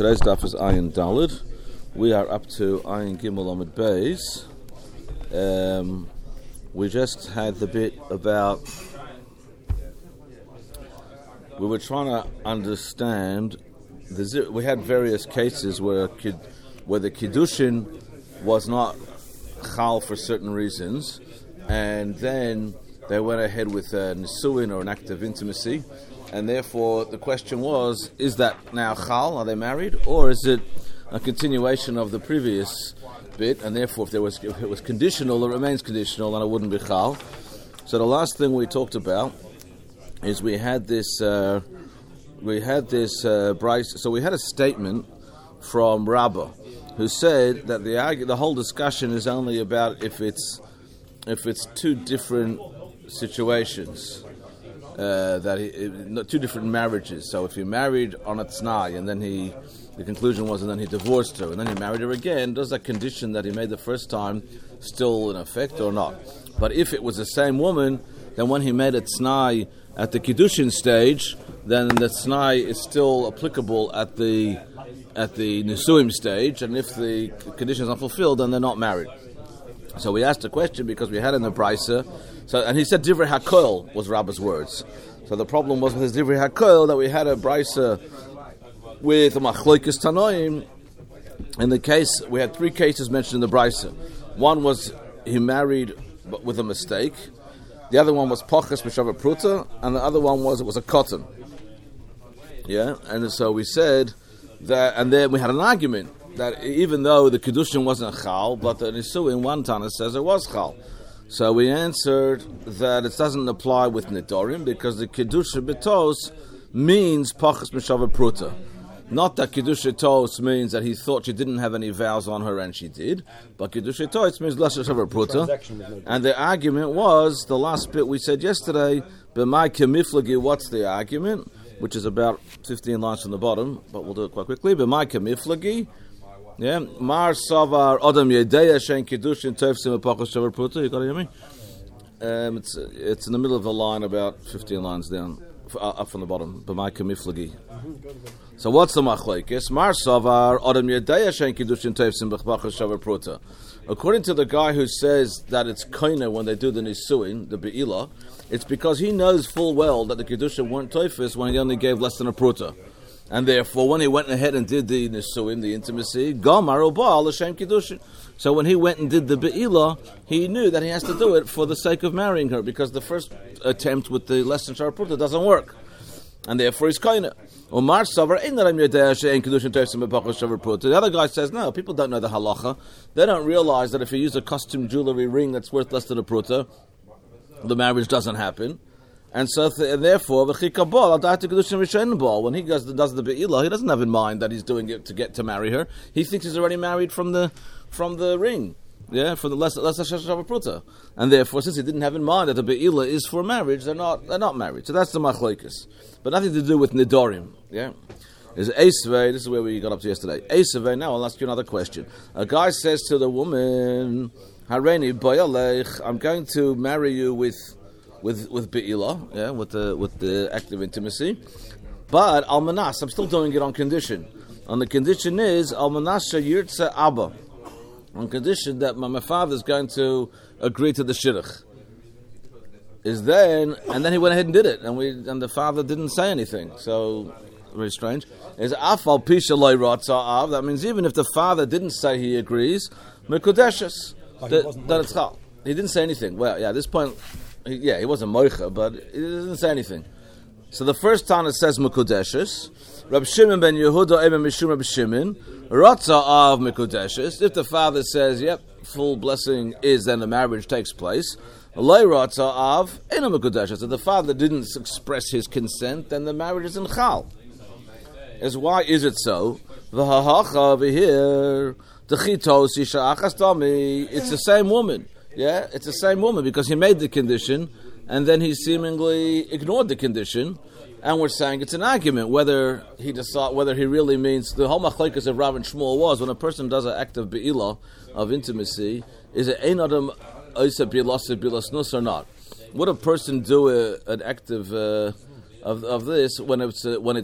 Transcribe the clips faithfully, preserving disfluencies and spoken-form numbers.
Today's daf is Ayin Dalid. We are up to Ayin Gimel Amud Beis. Um, we just had the bit about. We were trying to understand. The, we had various cases where where the kiddushin was not chal for certain reasons, and then they went ahead with a nisuin or an act of intimacy. And therefore, the question was, is that now chal? Are they married? Or is it a continuation of the previous bit? And therefore, if there was if it was conditional, it remains conditional and it wouldn't be chal. So the last thing we talked about is we had this, uh, we had this, uh, Bryce, so we had a statement from Rabbah who said that the argue, the whole discussion is only about if it's, if it's two different situations. Uh, that he, it, two different marriages. So if he married on a t'nai and then he, the conclusion was, and then he divorced her and then he married her again, does that condition that he made the first time still in effect or not? But if it was the same woman, then when he made a t'nai at the kiddushin stage, then the t'nai is still applicable at the at the nisuim stage, and if the condition is not fulfilled, then they're not married. So we asked a question because we had in the Brisa, so and he said Divrei HaKol was Rabbah's words. So the problem was with his Divrei HaKol that we had a Brisa with a Machloikis Tanoim. In the case, we had three cases mentioned in the Brisa. One was he married but with a mistake. The other one was Poches B'Shavat Pruta, and the other one was it was a cotton. Yeah, and so we said that, and then we had an argument that even though the Kiddushin wasn't chal, but the Nisuin, one Tana says it was chal. So we answered that it doesn't apply with Nidorim because the Kiddushin B'tos means Pachas B'Shavat Pruta. Not that Kiddushin Tos means that he thought she didn't have any vows on her and she did, but Kiddushin Tos means L'Shavat Pruta. And the argument was, the last bit we said yesterday, B'mai Kemiflagi, what's the argument? Which is about fifteen lines from the bottom, but we'll do it quite quickly. B'mai Kemiflagi, yeah, Mar Savar Adam Yedeya Shein Kiddushin Tovsim Pachas B'Shavat Pruta. You got to hear me? Um, it's it's in the middle of the line, about fifteen lines down, uh, up from the bottom. B'mai Kemiflagi. So what's the machlekes? Mar Savar Adam Yedeya Shein Kiddushin Tovsim Pachas B'Shavat Pruta. According to the guy who says that it's koina when they do the nisuin, the be'ilah, it's because he knows full well that the kiddushin weren't toifus when he only gave less than a pruta. And therefore, when he went ahead and did the nisuin, the intimacy, Gamar Obal L'Shem Kiddushin. So when he went and did the be'ilah, he knew that he has to do it for the sake of marrying her, because the first attempt with the less than shar pruta doesn't work, and therefore he's koina. Omar Savar Inaram Yedeh Shein Kiddushin Tovsim Pachas B'Shavat Pruta. The other guy says no. People don't know the halacha. They don't realize that if you use a costume jewelry ring that's worth less than a pruta, the marriage doesn't happen. And so, th- and therefore, when he goes does the be'ilah, he doesn't have in mind that he's doing it to get to marry her. He thinks he's already married from the from the ring, yeah, from the less less Shashav Pruta. And therefore, since he didn't have in mind that the be'ilah is for marriage, they're not they're not married. So that's the machlokes, but nothing to do with nidorim. Yeah, is Eisvei. This is where we got up to yesterday. Eisvei. Now I'll ask you another question. A guy says to the woman, "Hareni bayalech, I'm going to marry you with." With with be'ilah, yeah, with the with the act of intimacy, but almanas, I'm still doing it on condition. On the condition is almanasha yirtza abba, on condition that my, my father is going to agree to the shidduch. Is then and then he went ahead and did it, and we and the father didn't say anything. So very strange. Is afal pisha loy ratza av. That means even if the father didn't say he agrees, mekudeshes that, that it's chal. He didn't say anything. Well, yeah, at this point. He, yeah, he wasn't moicha, but he didn't say anything. So the first time it says Mekudeshes, Rab Shimon ben Yehuda Eben Mishum Rab Shimon, Ratza of Mekudeshes. If the father says, yep, full blessing is, then the marriage takes place. Lay Ratza of Ena Mekudeshes. If the father didn't express his consent, then the marriage is in chal. As why is it so? V'hahacha over here, the chitos isha achas tami. It's the same woman. Yeah, it's the same woman because he made the condition and then he seemingly ignored the condition, and we're saying it's an argument whether he decide whether he really means the whole machlekes of Rav and Shmuel was when a person does an act of be'ilah, of intimacy, is it ein adam oisa bilasa bilasnus or not? Would a person do a, an act of uh, of of this when it's uh, when it's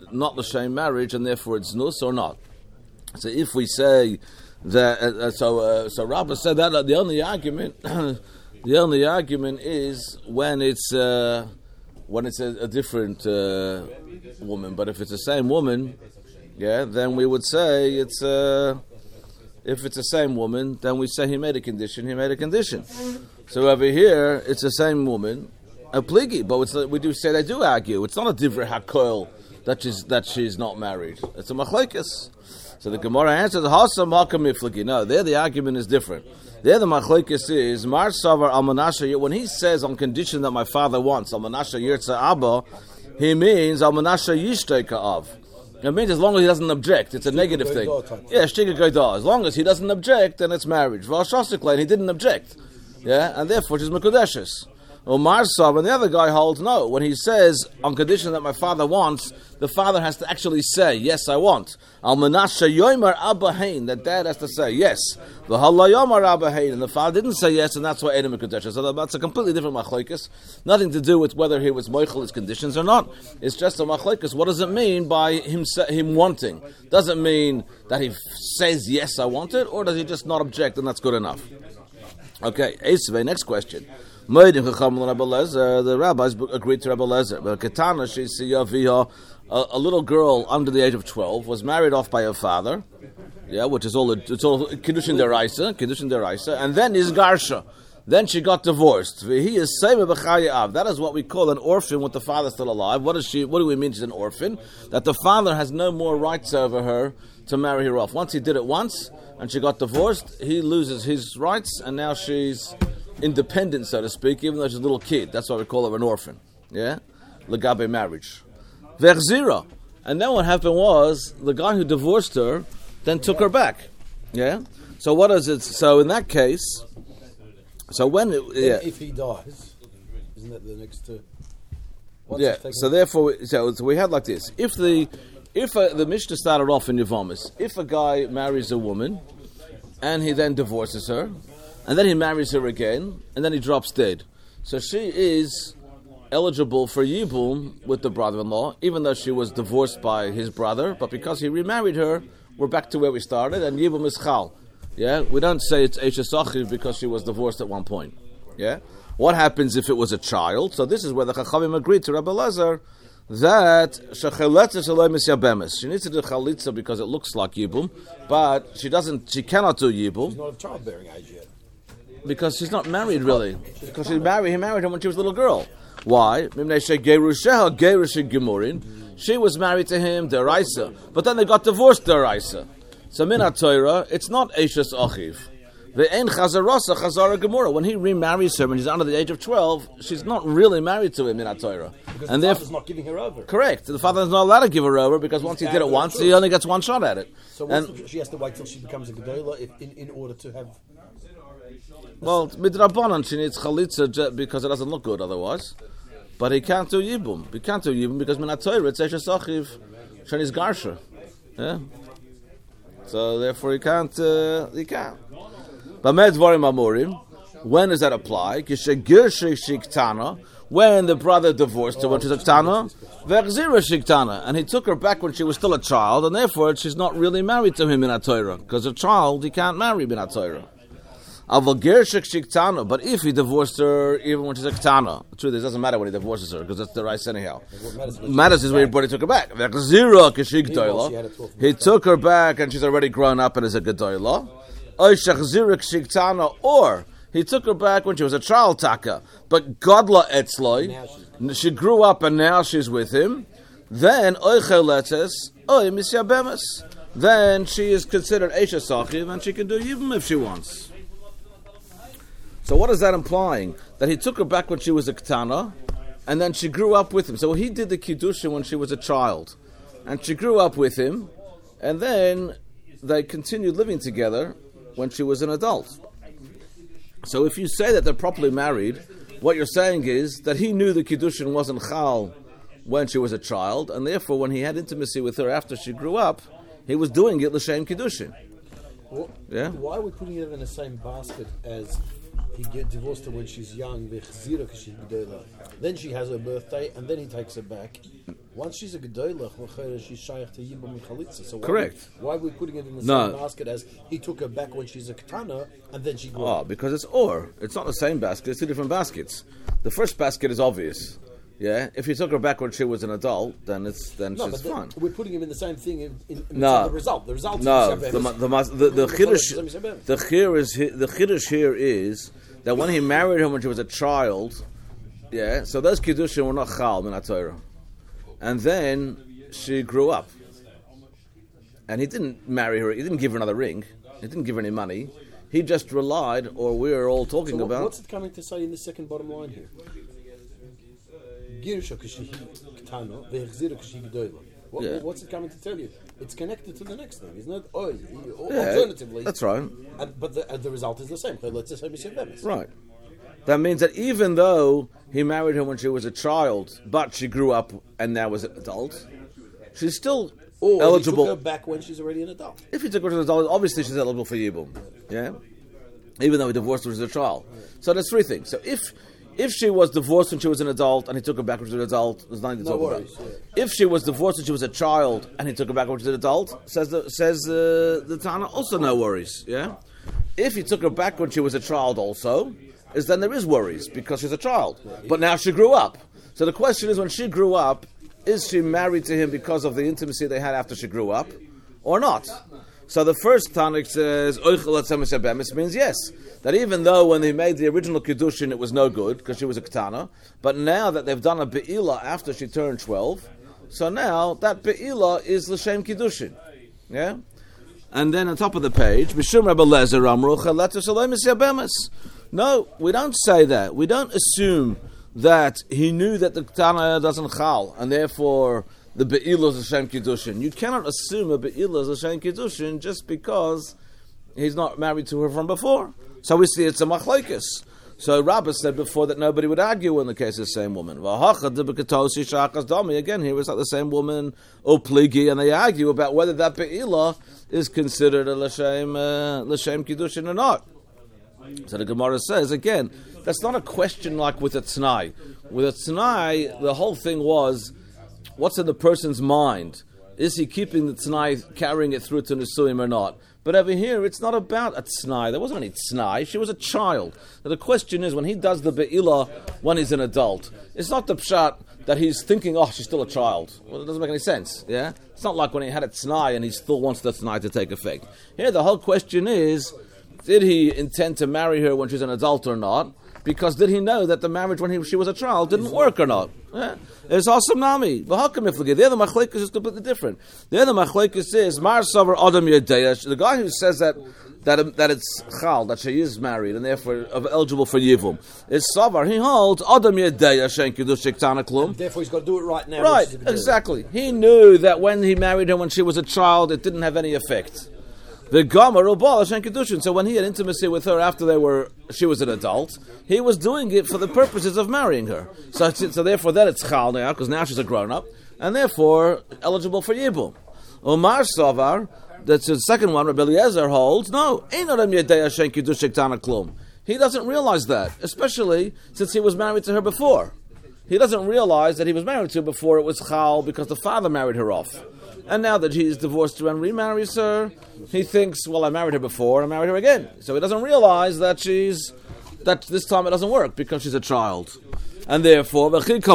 not l'shem marriage, and therefore it's nus or not. So if we say that, uh, so uh, so Rabbah said that uh, the only argument, the only argument is when it's uh, when it's a, a different uh, woman. But if it's the same woman, yeah, then we would say it's. Uh, If it's the same woman, then we say he made a condition, he made a condition. So over here, it's the same woman, a pligi, but it's, we do say they do argue. It's not a divrei hakoil that she's, that she's not married. It's a machlekes. So the Gemara answers, Hasam hakam miflagi. No, there the argument is different. There the machlekes is, Mar savar al manasha, when he says on condition that my father wants, al manasha yirtza abba, he means al manasha yishteka av. It means as long as he doesn't object, it's a negative thing. Yeah, shtiga goida. As long as he doesn't object, then it's marriage. V'al he didn't object. Yeah, and therefore she's mekudeshes. Omar Sav, and the other guy holds no. When he says, on condition that my father wants, the father has to actually say, yes, I want. Al Menashe Yomer Abba Hain, that dad has to say, yes. V'halla Yomer Abba Hain, and the father didn't say yes, and that's why Edom Mekudeshes. So that's a completely different machlokes. Nothing to do with whether he was moichel his conditions or not. It's just a machlokes. What does it mean by him him wanting? Does it mean that he says, yes, I want it, or does he just not object, and that's good enough? Okay, Esvei, next question. The rabbis agreed to Rabbi Lezer. A little girl under the age of twelve was married off by her father, yeah, which is all it's all kiddushin deraisa, kiddushin deraisa, and then is garsha. Then she got divorced. He is That is what we call an orphan with the father still alive. What is she? What do we mean she's an orphan? That the father has no more rights over her to marry her off. Once he did it once, and she got divorced, he loses his rights, and now she's independent, so to speak, even though she's a little kid. That's why we call her an orphan. Yeah? Legabe marriage. Verzira. And then what happened was, the guy who divorced her then took her back. Yeah? So what is it? So in that case, so when... It, yeah. If he dies, isn't that the next... Uh, yeah, so therefore, so, so we had like this. If the... If a, the Mishnah started off in Yavamis, if a guy marries a woman, and he then divorces her, and then he marries her again, and then he drops dead. So she is eligible for Yibum with the brother-in-law, even though she was divorced by his brother, but because he remarried her, we're back to where we started, and Yibum is Chal. Yeah? We don't say it's Eishes Achiv because she was divorced at one point. Yeah? What happens if it was a child? So this is where the Chachamim agreed to Rabbi Lezer that she needs to do chalitza because it looks like Yibum, but she doesn't. She cannot do Yibum. She's not of childbearing age yet. Because she's not married, really. Because she married, he married her when she was a little girl. Why? She was married to him, deraisa, but then they got divorced, deraisa. So min ha-Torah, it's not Eishes Achiv. Ve'en chazarasa chazara gemura. When he remarries her when she's under the age of twelve, she's not really married to him in ha-Torah. Because and the father's not giving her over. Correct. The father is not allowed to give her over because once he did it once, he only gets one shot at it. So and she has to wait till she becomes a gedola in, in order to have... Well, midrabanan, she needs chalitza because it doesn't look good otherwise. But he can't do yibum. He can't do yibum because min ha-Torah, it's Eishes Achiv, Shani's Garsha. Yeah? So therefore he can't, uh, he can't. When does that apply? When the brother divorced her when she was a ktana, and he took her back when she was still a child, and therefore she's not really married to him in ha-Torah, because a child he can't marry in ha-Torah. But if he divorced her even when she's a ktana, the truth is it doesn't matter when he divorces her because that's the rights anyhow. What matters, matters is when he took her back. He took her back and she's already grown up and is a gedola. Or he took her back when she was a child taka, but godla etzloi, she grew up and now she's with him. Then then she is considered Eishes Achiv and she can do yibum if she wants. So what is that implying? That he took her back when she was a ktana, and then she grew up with him. So he did the kiddushin when she was a child, and she grew up with him, and then they continued living together when she was an adult. So if you say that they're properly married, what you're saying is that he knew the kiddushin wasn't chal when she was a child, and therefore when he had intimacy with her after she grew up, he was doing it l'shem kiddushin. Well, yeah. Why are we putting it in the same basket as he get divorced her when she's young, v'chzira because she's gedola. Then she has her birthday, and then he takes her back. Once she's a gedola, she's shaykh to yibam michalitza. So why correct. We, why are we putting it in the no. same basket as he took her back when she's a katana, and then she grew Oh, up? because it's or. It's not the same basket. It's two different baskets. The first basket is obvious. Yeah, if you took her back when she was an adult, then it's then No, she's but fine. the, we're putting him in the same thing in, in, in No. the result. The result No, is the the the the chiddush the chir is the chiddush here is that when he married her when she was a child, yeah. So those kiddushin were not chal min haTorah, and then she grew up, and he didn't marry her. He didn't give her another ring. He didn't give her any money. He just relied, or we are all talking so what, about. What's it coming to say in the second bottom line here? Girusha k'shehi katana, ve'chzira k'shehi gedola. What, Yeah. What's it coming to tell you? It's connected to the next thing, isn't it? Oh, Yeah, alternatively, that's right. And, but the, uh, the result is the same. Let's just say Right. That means that even though he married her when she was a child, but she grew up and now was an adult, she's still or eligible. He took her back when she's already an adult. If he took her to an adult, obviously she's eligible for Yibum. Yeah? Even though he divorced her as a child. So there's three things. So if if she was divorced when she was an adult and he took her back when she was an adult, there's nothing to No talk worries, about. yeah. If she was divorced when she was a child and he took her back when she was an adult, says the says uh, the Tana, also no worries. Yeah? If he took her back when she was a child also, is then there is worries because she's a child. But now she grew up. So the question is, when she grew up, is she married to him because of the intimacy they had after she grew up, or not? So the first Tanakh says, it means yes. That even though when they made the original Kiddushin it was no good, because she was a Ketana, but now that they've done a Be'ila after she turned twelve, so now that Be'ila is L'Shem Kiddushin. Yeah? And then on top of the page, Mishum Rebbe Lezer Amru Chaletus Alei Misyabemes. No, we don't say that. We don't assume that he knew that the Ketana doesn't chal, and therefore the Be'ila is L'Shem Kiddushin. You cannot assume a Be'ila is L'Shem Kiddushin just because he's not married to her from before. So we see it's a machlokes. So Rabbah said before that nobody would argue in the case of the same woman. Again, here it's like the same woman, Opligi, and they argue about whether that Be'ila is considered a L'Shem uh, L'Shem Kiddushin or not. So the Gemara says, again, that's not a question like with a T'nai. With a T'nai, the whole thing was, what's in the person's mind? Is he keeping the T'nai, carrying it through to Nisuim or not? But over here, it's not about a T'nai. There wasn't any T'nai. She was a child. Now the question is, when he does the Be'ila when he's an adult, it's not the pshat that he's thinking, oh, she's still a child. Well, it doesn't make any sense. Yeah, it's not like when he had a T'nai and he still wants the T'nai to take effect. Here, the whole question is, did he intend to marry her when she's an adult or not? Because did he know that the marriage when he, she was a child didn't work or not? Yeah. It's also nami. But how come if the other machlekes is completely different? The other machlekes is Mar Savar Adam Yedeya. The guy who says that that that it's chal, that she is married and therefore eligible for yivum, is Savar. He holds Adam Yedeya Shen Kiddush Tana Klum. Therefore, he's got to do it right now. Right, exactly. He knew that when he married her when she was a child, it didn't have any effect. The Gomer Ubal Shen Kiddushin. So when he had intimacy with her after they were, she was an adult, he was doing it for the purposes of marrying her. So, so therefore, then it's chal now because now she's a grown up, and therefore eligible for yibum. Omar Savar, that's the second one. Rabbi Eliezer holds no. Ein Adam Yedei Shen Kiddush Tana Klum. He doesn't realize that, especially since he was married to her before. He doesn't realize that he was married to her before it was chal because the father married her off. And now that he's divorced her and remarries her, he thinks, well, I married her before, and I married her again. So he doesn't realize that she's, that this time it doesn't work because she's a child. And therefore,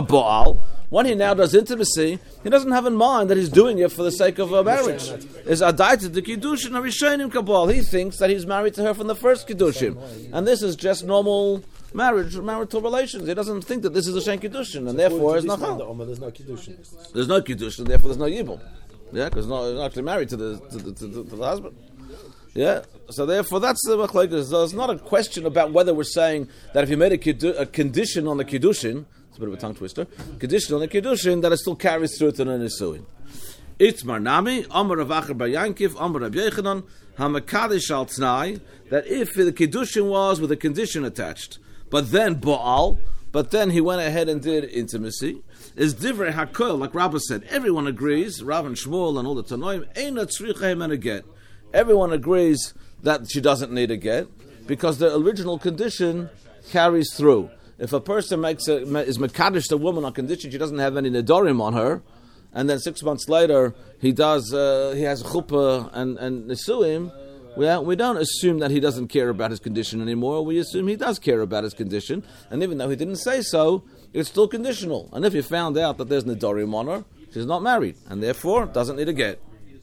when he now does intimacy, he doesn't have in mind that he's doing it for the sake of a marriage. It's adaited the kiddushin harishonim kabal. He thinks that he's married to her from the first kiddushin. And this is just normal marriage, marital relations. He doesn't think that this is a shen kiddushin, and therefore it's not chal. There's no kiddushin. There's no kiddushin, therefore there's no yibum. Yeah, because not, not actually married to the to the, to the to the husband. Yeah, so therefore that's the machlokes. So it's not a question about whether we're saying that if you made a, kiddu, a condition on the kiddushin, it's a bit of a tongue twister, condition on the kiddushin, that it still carries through to the nisuin. It's marnami Amar Rav Acher bar Yankiv Amar Rabbi Yechanan Hamakadish al Tnai, that if the kiddushin was with a condition attached, but then Baal, but then he went ahead and did intimacy, is divrei hakol, like Rabbah said. Everyone agrees, Rav and Shmuel and all the Tanoim, eina tzricha and a get. Everyone agrees that she doesn't need a get. because the original condition carries through. If a person makes a, is mekadosh the woman on condition she doesn't have any nedarim on her, and then six months later he does uh, he has chuppah and and nisuim, we we don't assume that he doesn't care about his condition anymore. We assume he does care about his condition, and even though he didn't say so, it's still conditional. And if you found out that there's nedarim on her, she's not married, and therefore doesn't need a get.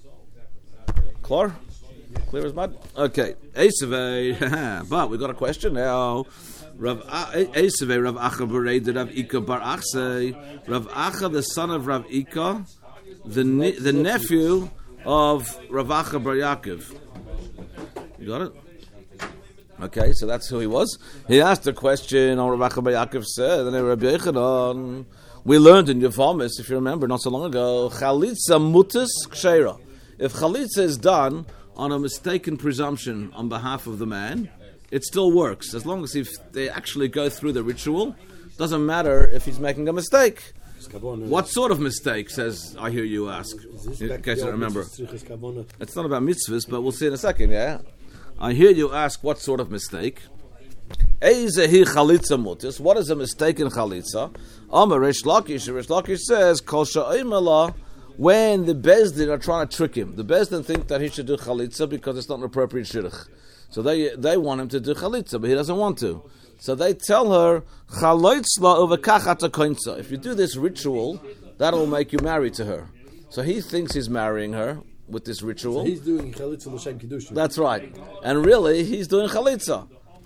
Clear? Clear as mud? Okay. Esavei. But we got a question now. Rav Esavei, Rav Acha bereded Rav Ika bar Achsei. Rav Acha, the son of Rav Ika, the ne- the nephew of Rav Acha bar Yaakov. You got it? Okay, so that's who he was. He asked a question, or Rav Acha bar Yaakov said, and then Rabbi Yechanan, we learned in Yevamis, if you remember, not so long ago, Chalitza mutus ksheira. If Chalitza is done on a mistaken presumption on behalf of the man, it still works. As long as if they actually go through the ritual, doesn't matter if he's making a mistake. What sort of mistake, says, I hear you ask, in case you remember. It's not about mitzvahs, but we'll see in a second, yeah? I hear you ask, what sort of mistake? Eizehi chalitza mutis. What is a mistake in chalitza? Amar Reish Lakish. Reish Lakish says, Kol sha'imala, when the Bezdin are trying to trick him. The Bezdin think that he should do chalitza because it's not an appropriate shidduch. So they they want him to do chalitza, but he doesn't want to. So they tell her, chalitzla uvekachata koinza. If you do this ritual, that will make you married to her. So he thinks he's marrying her with this ritual. So he's doing chalitza l'shem kiddushin. That's right. And really, he's doing chalitza.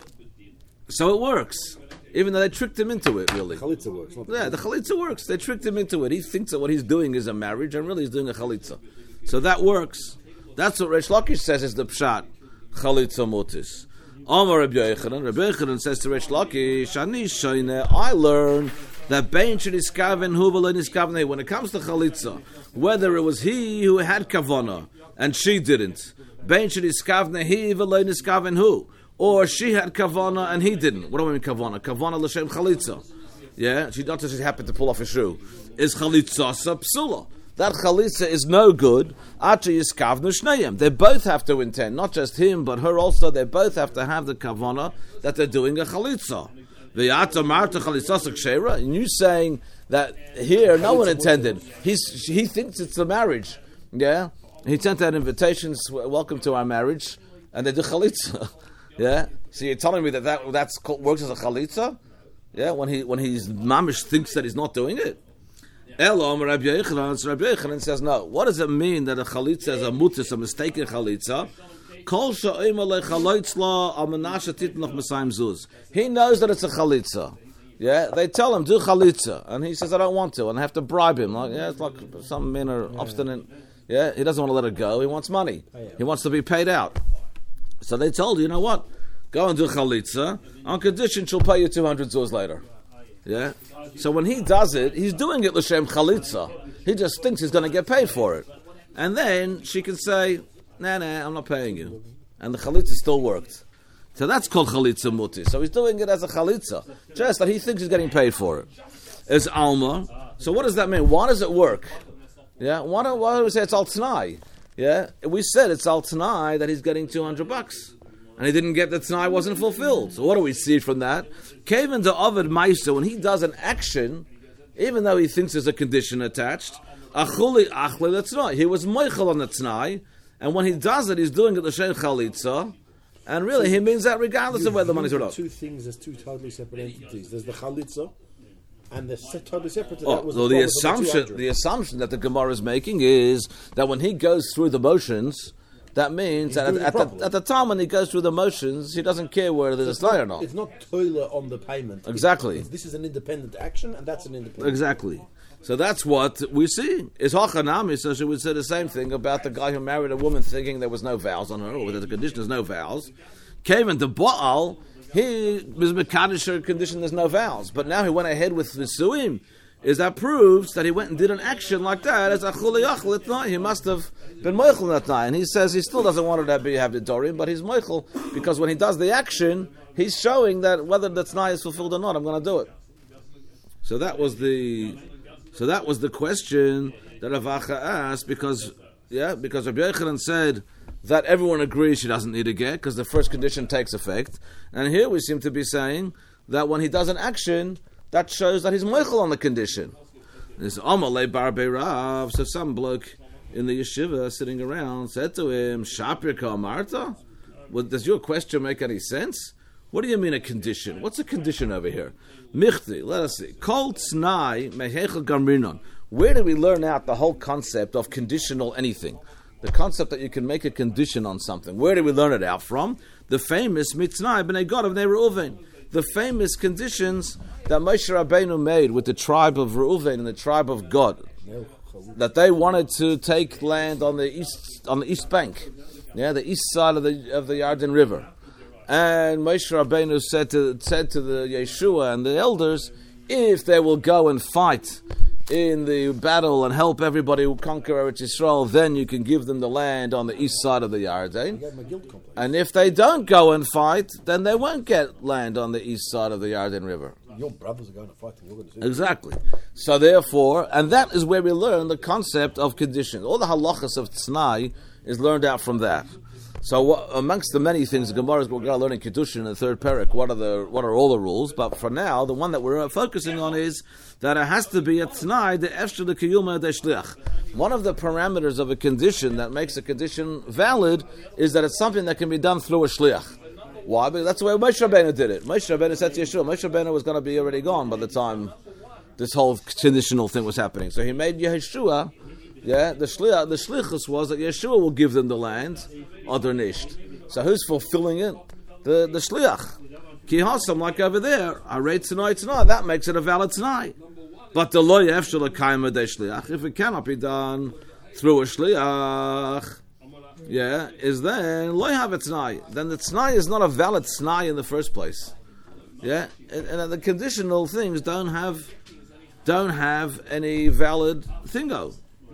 So it works. Even though they tricked him into it, really. The chalitza works. Not yeah, the chalitza works. They tricked him into it. He thinks that what he's doing is a marriage, and really he's doing a chalitza. So that works. That's what Reish Lakish says is the pshat. Chalitza mutis. Amar Rabbi Yechanan. Rabbi Yechanan says to Reish Lakish, Ani shoyne, I learned that bein sheniskaven hu v'lo niskaven. When it comes to chalitza, whether it was he who had kavana and she didn't, bein sheniskaven he v'lo niskaven hu. Or she had kavana and he didn't. What do I mean kavana? Kavana l'shem chalitza. Yeah, she not just happened to pull off a shoe. Is chalitza psula? That chalitza is no good. Achi yiskavnu shnayim. They both have to intend, not just him but her also. They both have to have the kavana that they're doing a chalitza. V'yata marta chalitza kshera. And you saying that here no one intended. He's he thinks it's the marriage. Yeah, he sent out invitations. Welcome to our marriage, and they do chalitza. Yeah, so you're telling me that, that that's called, works as a chalitza? Yeah, when he when he's mamish thinks that he's not doing it. Elom Rabbi Yechanan, so Rabbi Yechanan says no. What does it mean that a chalitza is a mutis, a mistaken chalitza? Kol sha'im le chalitzla al menashe titnoch mesayim zuz. He knows that it's a chalitza. Yeah, they tell him do chalitza, and he says I don't want to, and I have to bribe him. Like yeah, it's like some men are obstinate. Yeah, he doesn't want to let it go. He wants money. He wants to be paid out. So they told you, you know what? Go and do chalitza on condition she'll pay you two hundred zuz later. Yeah. So when he does it, he's doing it l'shem chalitza. He just thinks he's going to get paid for it, and then she can say, "Nah, nah, I'm not paying you," and the chalitza still worked. So that's called chalitza muti. So he's doing it as a chalitza, just that he thinks he's getting paid for it. It's alma. So what does that mean? Why does it work? Yeah. Why do, why do we say it's al t'nai? Yeah, we said it's al t'nai that he's getting two hundred bucks, and he didn't get the t'nai wasn't fulfilled. So what do we see from that? Kaven to Ovid Maisa, when he does an action, even though he thinks there's a condition attached, achuli achle the t'nai. He was moichel on the t'nai, and when he does it, he's doing it l'shem chalitza, and really he means that regardless you of whether the money's or not. Two things as two totally separate entities. There's the chalitza, and they're totally separate. Oh, that was so the, the assumption, the assumption that the Gemara is making is that when he goes through the motions, that means He's that at, doing at, it the, at the time when he goes through the motions, he doesn't care whether there's a tie or not. It's not toiler on the payment. Exactly. It's, it's, this is an independent action, and that's an independent. Exactly. So that's what we see. Is hachanami, so she would say the same thing about the guy who married a woman thinking there was no vows on her, or that the condition is no vows. Came into Baal, he was mekadosh condition there's no vows, but now he went ahead with Nisuim. Is that proves that he went and did an action like that as a chuli achlet night. He must have been moichel that night, and he says he still doesn't want to be have the dorim, but he's moichel because when he does the action, he's showing that whether the t'nai is fulfilled or not, I'm going to do it. So that was the so that was the question that Rav Acha asked, because Yeah, because Rabbi Yochanan said that everyone agrees she doesn't need a get because the first condition takes effect. And here we seem to be saying that when he does an action, that shows that he's moichel on the condition. This Amalei Bar Beirav. So some bloke in the yeshiva sitting around said to him, Shapirka Marta? Well, does your question make any sense? What do you mean a condition? What's a condition over here? Michti, let us see. Kol Tznai Mehechel Gamrinon. Where do we learn out the whole concept of conditional anything? The concept that you can make a condition on something. Where do we learn it out from? The famous Mitznai B'nai Gad of Bnei Reuven. The famous conditions that Moshe Rabbeinu made with the tribe of Reuven and the tribe of Gad. That they wanted to take land on the east on the east bank. Yeah, the east side of the of the Yarden River. And Moshe Rabbeinu said to said to the Yeshua and the elders, if they will go and fight in the battle and help everybody conquer Eretz Yisrael, then you can give them the land on the east side of the Yarden. And if they don't go and fight, then they won't get land on the east side of the Yarden River. Your brothers are going to fight. And you're going to exactly. So therefore, and that is where we learn the concept of conditions. All the halachas of Tznai is learned out from that. So what, amongst the many things, the Gemara is we're going to learn in Kiddushin in the third parak. What are the what are all the rules? But for now, the one that we're focusing on is that it has to be a Tznai the efshel the kiyuma de shliach. One of the parameters of a condition that makes a condition valid is that it's something that can be done through a shliach. Why? Because that's the way Moshe Rabbeinu did it. Moshe Rabbeinu said to Yeshua, Moshe Rabbeinu was going to be already gone by the time this whole conditional thing was happening. So he made Yeshua, yeah, the shliach, the shlichus was that Yeshua will give them the land, oder nicht. So who's fulfilling it? The the shliach. Ki hasam, like over there, I rate tonight tonight. That makes it a valid tonight. But the lo yefshel kaima de shliach, if it cannot be done through a shliach, yeah, is then lo have a tnai. Then the tnai is not a valid tnai in the first place. Yeah, and, and the conditional things don't have don't have any valid thingo.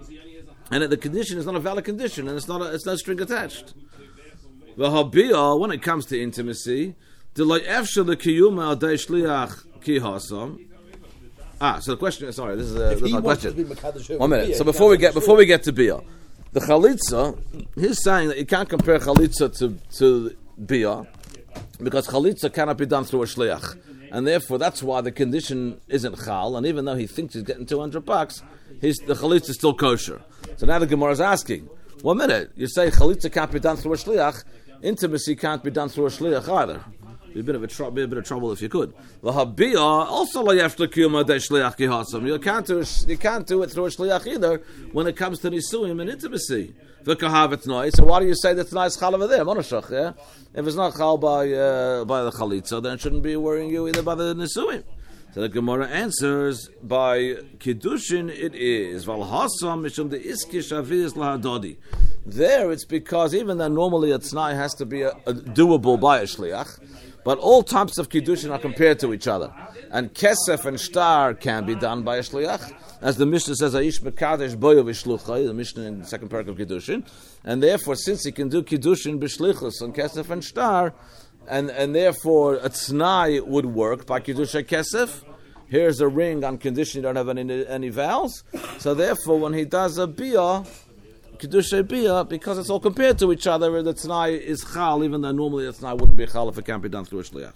And the condition is not a valid condition, and it's not a, it's no string attached. The habiyah, when it comes to intimacy, the lo efshel the kiyuma de shliach ki hasam. Ah, so the question is sorry, this is a, this is my question. One minute. So before we get before we get to biyah. The chalitza, he's saying that you can't compare chalitza to, to biyah because chalitza cannot be done through a shliach. And therefore, that's why the condition isn't chal. And even though he thinks he's getting two hundred bucks, his, the chalitza is still kosher. So now the Gemara is asking, one minute, you say chalitza can't be done through a shliach, intimacy can't be done through a shliach either. Be a bit of a, tr- be a bit of trouble if you could. L'habiyah also lo yefshel kiyuma de shliach ki hasam. You can't do you can't do it through a shliach either when it comes to nisuim and intimacy. V'kahavet noi. So why do you say that tonight is chal over there? Monoshach, yeah. If it's not chal by uh, by the chalitza, then it shouldn't be worrying you either by the nisuim. So the Gemara answers by kiddushin it is val hasam mishum de iskish aviz lahadodi. There it's because even though normally a tnai has to be a, a doable by a shliach. But all types of kiddushin are compared to each other. And kesef and shtar can be done by a shliach. As the Mishnah says, Aish mekadesh boyo v'shluchai, the Mishnah in the second paragraph of kiddushin. And therefore, since he can do kiddushin b'shlichus and kesef and shtar, and, and therefore a tznai would work by kiddushin kesef, here's a ring on condition you don't have any, any vows. So therefore, when he does a biyah, Kiddushay biyah, because it's all compared to each other, the tnai is chal, even though normally the tnai wouldn't be chal if it can't be done through a shliach.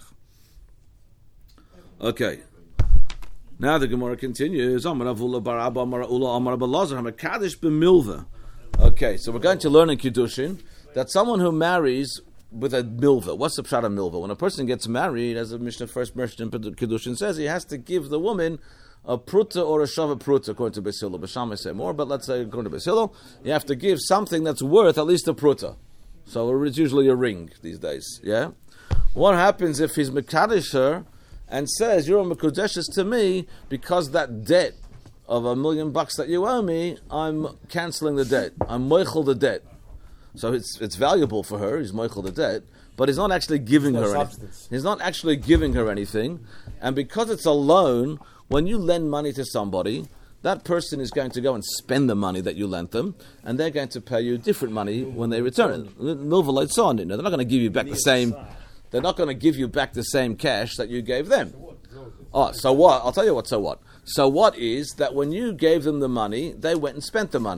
Okay. Now the Gemara continues. Okay, so we're going to learn in Kiddushin that someone who marries with a milva, what's the pshat of milva? When a person gets married, as the Mishnah first mentioned in Kiddushin says, he has to give the woman a pruta or a shava pruta, according to Beis Hillel. B'Shammai say more, but let's say according to Beis Hillel, you have to give something that's worth at least a pruta. So it's usually a ring these days, yeah? What happens if he's mekadesh her and says, you're a mekudeshes to me because that debt of a million bucks that you owe me, I'm cancelling the debt. I'm moichel the debt. So it's it's valuable for her, he's moichel the debt, but he's not actually giving no her substance. anything. He's not actually giving her anything. And because it's a loan, when you lend money to somebody, that person is going to go and spend the money that you lent them, and they're going to pay you different money when they return it. Milva son, they're not going to give you back the same. They're not going to give you back the same cash that you gave them. Oh, so what? I'll tell you what. So what? So what is that when you gave them the money, they went and spent the money.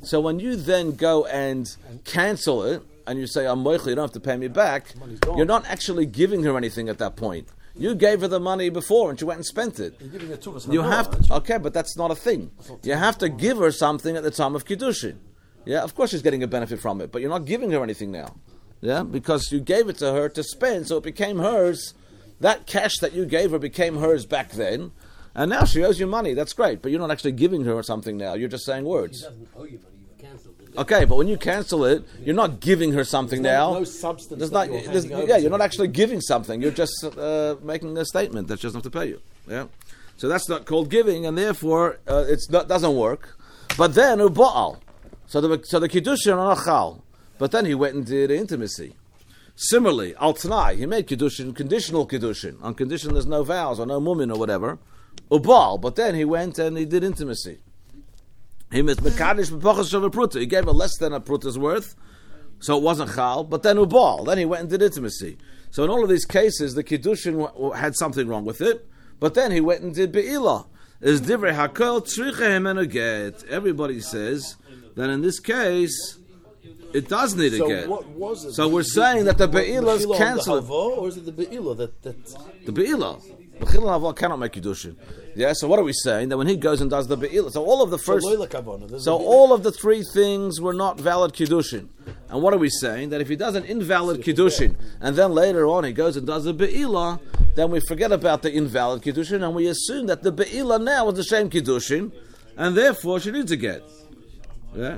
So when you then go and cancel it, and you say, I'm moichel, you don't have to pay me back, you're not actually giving her anything at that point. You gave her the money before and she went and spent it. You're giving her two of us. You have to, okay, but that's not a thing. You have to give her something at the time of Kiddushin. Yeah, of course she's getting a benefit from it, but you're not giving her anything now. Yeah, because you gave it to her to spend, so it became hers. That cash that you gave her became hers back then, and now she owes you money. That's great, but you're not actually giving her something now. You're just saying words. She doesn't owe you money. You've cancelled it. Okay, but when you cancel it, you're not giving her something There's no, now. no substance. There's that not, you're there's, handing yeah, over you're to not her. actually giving something. You're just uh, making a statement that she doesn't have to pay you. Yeah, so that's not called giving, and therefore uh, it doesn't work. But then uba'al, so the so the kiddushin are not chal, but then he went and did intimacy. Similarly, al t'nai, he made kiddushin conditional kiddushin on condition there's no vows or no mumin or whatever. Uba'al, but then he went and he did intimacy. He made mekadosh b'pachas of a pruta. He gave her less than a pruta's worth, so it wasn't chal. But then uba'al, then he went and did intimacy. So in all of these cases, the kiddushin w- w- had something wrong with it. But then he went and did be'ilah. Is divrei hakol tzricha himenu get. Everybody says that in this case, it does need a So get. what was it? So we're saying that the was be'ilah is Mechila on the cancelled. halva, or is it the be'ilah that that? The be'ilah. Mechila and Havah cannot make kiddushin. Yeah, so what are we saying? That when he goes and does the be'ilah, so all of the first... So, loyla kavana, there's So a be'ilah. all of the three things were not valid kiddushin. And what are we saying? That if he does an invalid kiddushin, and then later on he goes and does a be'ilah, then we forget about the invalid kiddushin, and we assume that the be'ilah now is the same kiddushin, and therefore she needs a get. Yeah?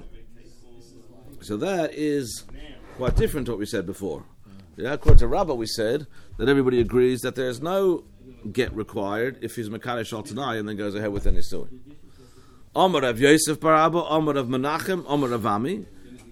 So that is quite different to what we said before. Yeah, according to Rabbah we said that everybody agrees that there's no get required if he's mekadosh al tanai and then goes ahead with an isuin. Amar of Yosef bar Abba, Amar of Menachem, Amar of Ami,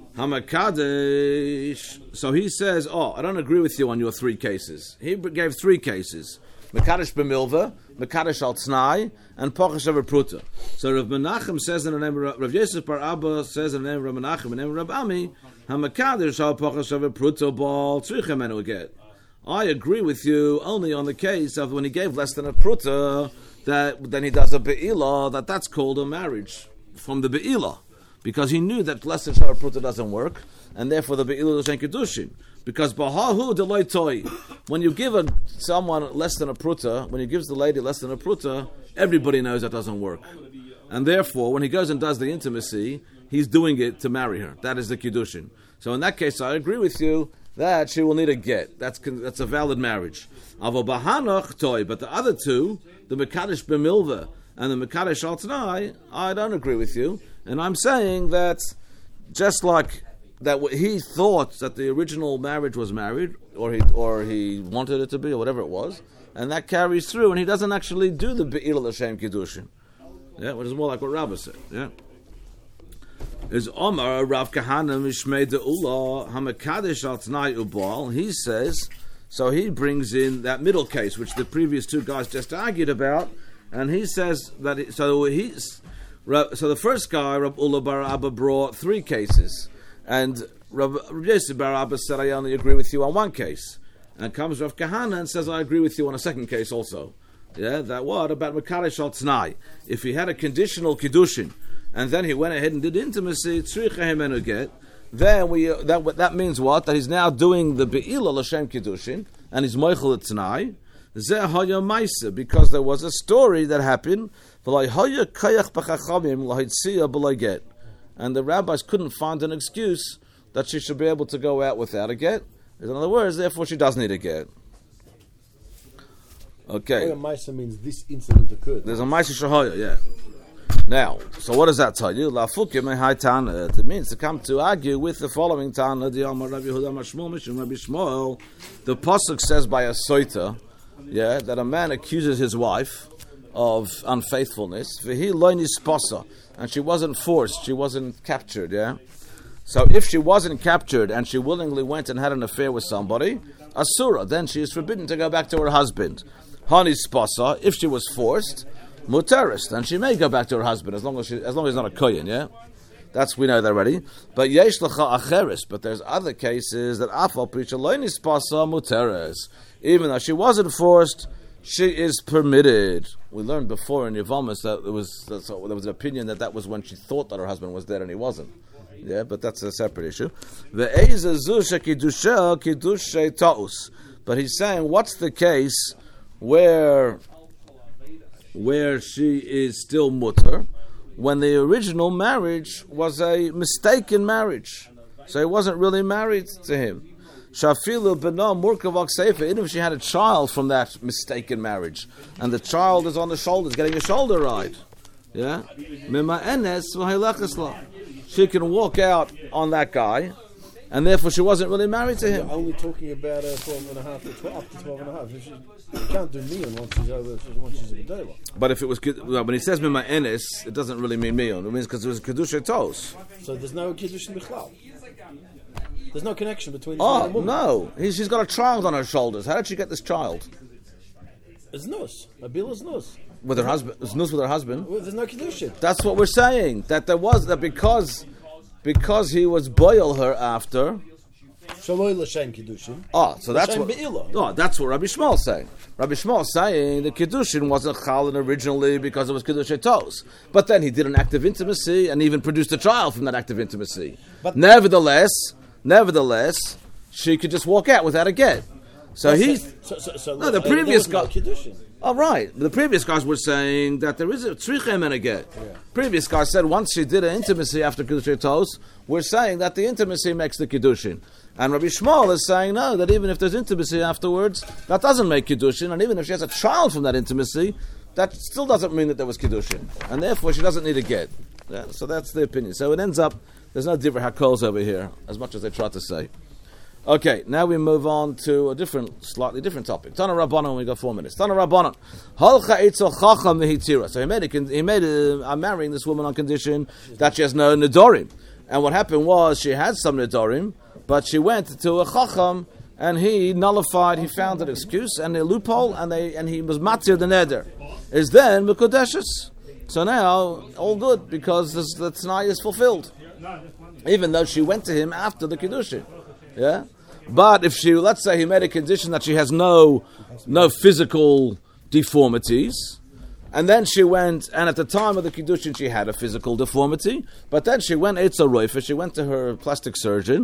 Hamakadesh. So he says, oh, I don't agree with you on your three cases. He gave three cases. Mekadosh b'milva, Mekadosh al t'nai, and Pachas of a pruta. So Rav Menachem says in the name of Rav Yosef bar Abba says in the name of Rav Menachem in the name of Rav Ami, Hamakadesh al Pachas of a pruta bal tzrichem enu get. I agree with you only on the case of when he gave less than a pruta, that then he does a be'ilah, that that's called a marriage from the be'ilah, because he knew that less than a pruta doesn't work, and therefore the be'ilah is kedushin. Because bahahu deloy toy, when you give a, someone less than a pruta, when he gives the lady less than a pruta, everybody knows that doesn't work, and therefore when he goes and does the intimacy, he's doing it to marry her. That is the kedushin. So in that case, I agree with you that she will need a get. That's that's a valid marriage. Avo bahanach toy, but the other two, the mekadosh b'milva and the mekadosh al t'nai, I don't agree with you, and I'm saying that just like that, he thought that the original marriage was married, or he or he wanted it to be, or whatever it was, and that carries through, and he doesn't actually do the be'ilah l'shem kiddushin. Yeah, which is more like what Rabbah said. Yeah. Is Omar Rav Kahana Mishmei De'ula Hamakadesh Al T'nai Ubal. He says, so he brings in that middle case, which the previous two guys just argued about, and he says that it, so he's so the first guy Rav Ula Bar Abba brought three cases, and Rav Yosef Bar Abba said I only agree with you on one case, and comes Rav Kahana and says I agree with you on a second case also. Yeah, that what about Makadesh Al T'nai? If he had a conditional kiddushin, and then he went ahead and did intimacy, tzricha himenu get, then we uh, that that means what? That he's now doing the be'ilah l'shem kiddushin, and he's moichel t'nai. Zeh haya ma'isa, because there was a story that happened. V'lai haya kayach b'chachamim l'hitzia b'lai get, and the rabbis couldn't find an excuse that she should be able to go out without a get. In other words, therefore she does need a get. Okay. Hoya Maisa means this incident occurred. There's a ma'isa shahoya, yeah. Now, so what does that tell you? La fukim hai tana. It means to come to argue with the following tana. The Amar Rabbi Yehuda Mashmuel Mishum Rabbi Shmuel. The pasuk says by a soita, yeah, that a man accuses his wife of unfaithfulness. V'hi lo nispasa, and she wasn't forced, she wasn't captured. Yeah. So if she wasn't captured and she willingly went and had an affair with somebody, asura, then she is forbidden to go back to her husband. Hani spasa, if she was forced, muteris, then she may go back to her husband as long as she, as long as he's not a kohen, yeah? That's, we know that already. But yesh lecha acheris, but there's other cases that afal pricha lo nispasa muteris. Even though she wasn't forced, she is permitted. We learned before in Yevamis that there was that, so there was an opinion that that was when she thought that her husband was dead and he wasn't. Yeah, but that's a separate issue. But he's saying, what's the case where where she is still mutter when the original marriage was a mistaken marriage, so he wasn't really married to him. Shafilu b'no murkavak seifa. Even if she had a child from that mistaken marriage, and the child is on the shoulders, getting a shoulder ride, yeah, she can walk out on that guy, and therefore she wasn't really married to him. You're only talking about uh, twelve and a half to twelve, up to twelve and a half. She, you can't do mion once she's over, once she's a gedola. But if it was, well, when he says mima enes, it doesn't really mean mion. It means because it was kedusha tos. So there's no kedushin bichlal. There's no connection between. Oh no, he, she's got a child on her shoulders. How did she get this child? It's nus. Abila's nus. With her husband, it's nus with her husband. Well, there's no kedushin. That's what we're saying. That there was that because because he was boil her after. Shaloi l'shem kedushin. Oh, so that's L'shem what. be'ila. Oh, that's what Rabbi Shmuel is saying. Rabbi Shmuel is saying the kedushin wasn't chalin originally because it was kedusha tos, but then he did an act of intimacy and even produced a child from that act of intimacy. But nevertheless. Nevertheless, she could just walk out without a get. So he's so, so, so, no. The uh, previous guy. No oh right, the previous guys were saying that there is a tzrichem and a get. Yeah. Previous guy said once she did an intimacy after kedushin tos, we're saying that the intimacy makes the kedushin. And Rabbi Shmuel is saying no, that even if there's intimacy afterwards, that doesn't make kedushin. And even if she has a child from that intimacy, that still doesn't mean that there was kedushin. And therefore, she doesn't need a get. Yeah, so that's the opinion. So it ends up. There's no different hakols over here, as much as they try to say. Okay, now we move on to a different, slightly different topic. Tana Rabbanon, we got four minutes. Tana Rabbanon. Halcha eitzel chacham v'hitira. So he made a, he made a, I'm marrying this woman on condition that she has no nedorim. And what happened was she had some nedorim, but she went to a chacham and he nullified, he found an excuse and a loophole, and they and he was matir the neder. Is then mekudeshes. So now, all good, because this, the t'nai is fulfilled. Even though she went to him after the Kiddushin. Yeah? But if she, let's say he made a condition that she has no no physical deformities, and then she went, and at the time of the Kiddushin she had a physical deformity, but then she went, Eitza Roifa, she went to her plastic surgeon,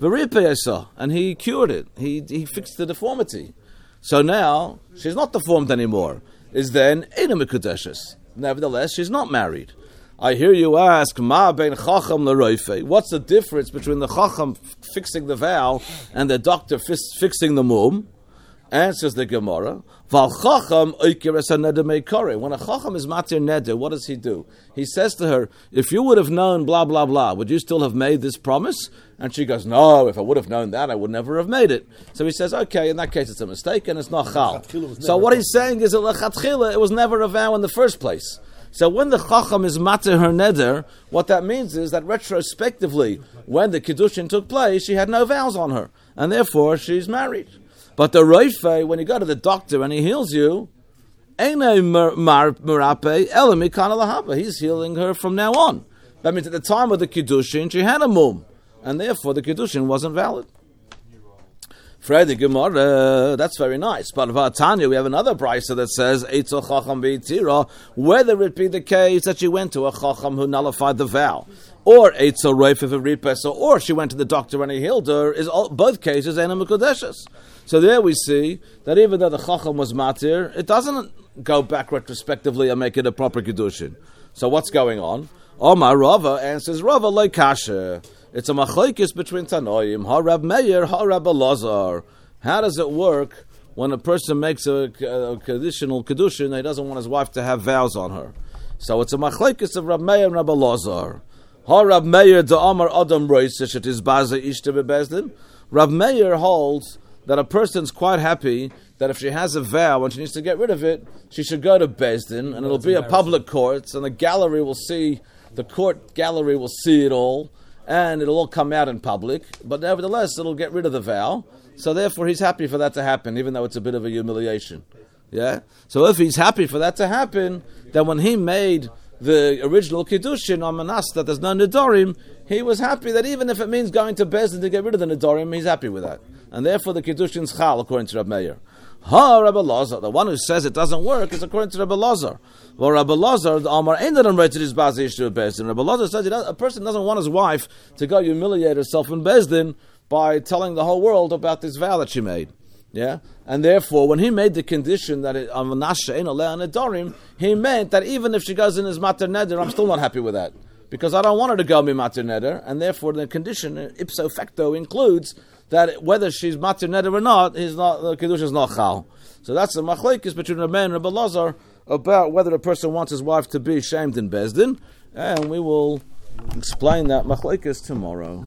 and he cured it. He he fixed the deformity. So now, she's not deformed anymore. Is then Eina Mekudeshes. Nevertheless, she's not married. I hear you ask, Ma ben Chacham l'roife. What's the difference between the Chacham f- fixing the vow and the doctor f- fixing the mum? Answers the Gemara. Val Chacham oiker es haneder meikore. When a Chacham is matir neder, what does he do? He says to her, if you would have known blah, blah, blah, would you still have made this promise? And she goes, no, if I would have known that, I would never have made it. So he says, okay, in that case it's a mistake and it's not chal. So what he's saying is that lechatchila, it was never a vow in the first place. So when the Chacham is matir her neder, what that means is that retrospectively, when the Kiddushin took place, she had no vows on her. And therefore, she's married. But the Roife, when you go to the doctor and he heals you, he's healing her from now on. That means at the time of the Kiddushin, she had a mum. And therefore, the Kiddushin wasn't valid. Friday Gemara, that's very nice. But Vatanya, we have another brisa that says Eitzel Chacham B'Yitira, whether it be the case that she went to a Chacham who nullified the vow, or Eitzel Reif of a Ripesa, or she went to the doctor and he healed her, is all, both cases Eina Mekudeshes. So there we see that even though the Chacham was matir, it doesn't go back retrospectively and make it a proper Kiddushin. So what's going on? Omar Rava answers, Rava like kasha. It's a machlokes between Tanoim, Ha Rab Meir, Ha Rab Elazar. How does it work when a person makes a, a conditional kedushin and he doesn't want his wife to have vows on her? So it's a machlokes of Rab Meir and Rab Elazar. Ha Rab Meir de Amar Adam Roisish, it is Baza Ishta Bebezdin. Rab Meir holds that a person's quite happy that if she has a vow and she needs to get rid of it, she should go to Bezdin, and it'll be a public court, and the gallery will see, the court gallery will see it all, and it'll all come out in public, but nevertheless, it'll get rid of the vow. So therefore, he's happy for that to happen, even though it's a bit of a humiliation. Yeah? So if he's happy for that to happen, then when he made the original Kiddushin on Manas, that there's no Nidorim, he was happy that even if it means going to Bezdin to get rid of the Nidorim, he's happy with that. And therefore, the Kiddushin's chal, according to Rab Meir. Ha, Rabbi Lazar, the one who says it doesn't work is according to Rabbi Lazar. Well, Rabbi Lazar, the Amar ain't that unrated his bazish to a bezdin. Rabbi Lazar says he does, a person doesn't want his wife to go humiliate herself in bezdin by telling the whole world about this vow that she made. Yeah, and therefore, when he made the condition that it, um, he meant that even if she goes in his mater neder, I'm still not happy with that because I don't want her to go me mater neder, and therefore the condition ipso facto includes that whether she's matir neder or not, he's not, the kiddush is not chal. So that's the machlekes between Rabbi and Rabbi Lazar about whether a person wants his wife to be shamed in bezdin, and we will explain that machlekes tomorrow.